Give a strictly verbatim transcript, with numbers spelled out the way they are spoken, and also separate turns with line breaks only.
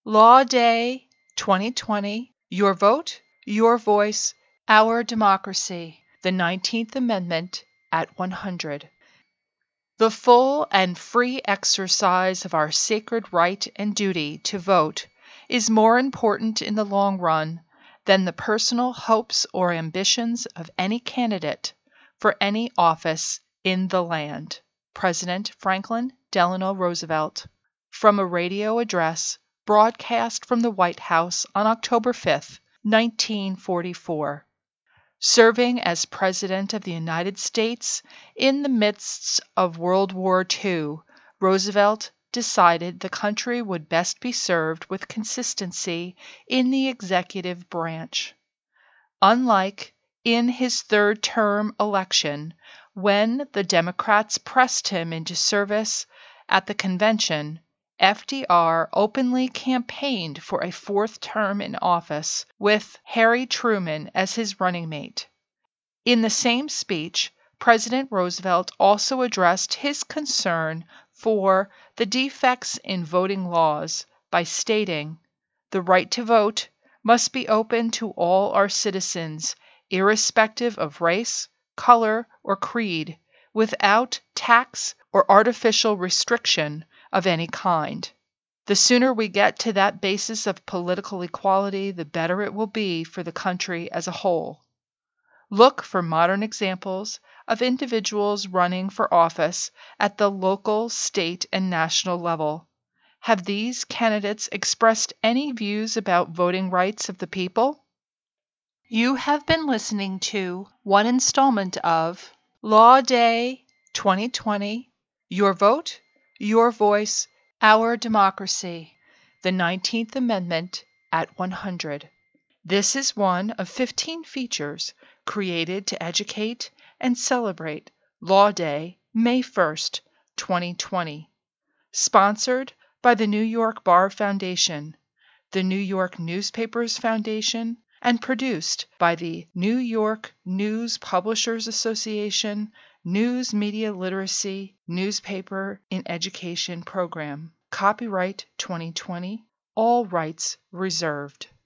Law Day twenty twenty. Your vote, your voice, our democracy. The nineteenth Amendment at one hundred. The full and free exercise of our sacred right and duty to vote is more important in the long run than the personal hopes or ambitions of any candidate for any office in the land. President Franklin Delano Roosevelt. From a radio address broadcast from the White House on October fifth, nineteen forty-four. Serving as President of the United States in the midst of World War Two, Roosevelt decided the country would best be served with consistency in the executive branch. Unlike in his third term election, when the Democrats pressed him into service at the convention, F D R openly campaigned for a fourth term in office with Harry Truman as his running mate. In the same speech, President Roosevelt also addressed his concern for the defects in voting laws by stating, "The right to vote must be open to all our citizens, irrespective of race, color, or creed, without tax or artificial restriction of any kind." The sooner we get to that basis of political equality, the better it will be for the country as a whole. Look for modern examples of individuals running for office at the local, state, and national level. Have these candidates expressed any views about voting rights of the people? You have been listening to one installment of Law Day twenty twenty. Your vote, your voice, our democracy. The nineteenth Amendment at one hundred. This is one of fifteen features created to educate and celebrate Law Day, May first, twenty twenty. Sponsored by the New York Bar Foundation, the New York Newspapers Foundation, and produced by the New York News Publishers Association News Media Literacy Newspaper in Education Program. Copyright twenty twenty. All rights reserved.